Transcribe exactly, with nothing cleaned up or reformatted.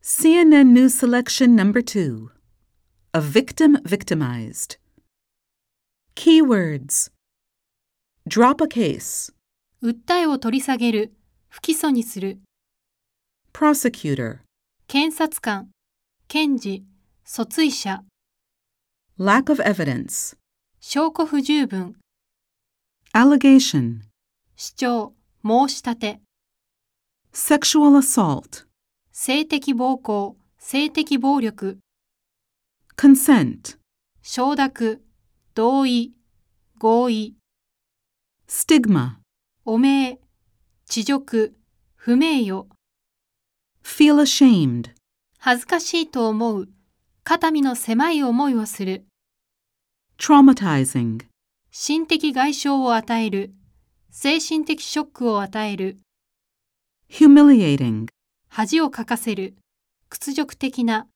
C N N News Selection Number two. A victim victimized. Keywords. Drop a case. 訴えを取り下げる、不起訴にする。 Prosecutor. 検察官、検事、訴追者。 Lack of evidence. 証拠不十分。 Allegation. 主張、申し立て。 Sexual assault. 性的暴行、性的暴力。 Consent. 承諾、同意、合意。 Stigma. 汚名、恥辱、不名誉。 Feel ashamed. 恥ずかしいと思う。肩身の狭い思いをする。 Traumatizing. 心的外傷を与える。精神的ショックを与える。 Humiliating. 恥をかかせる。屈辱的な。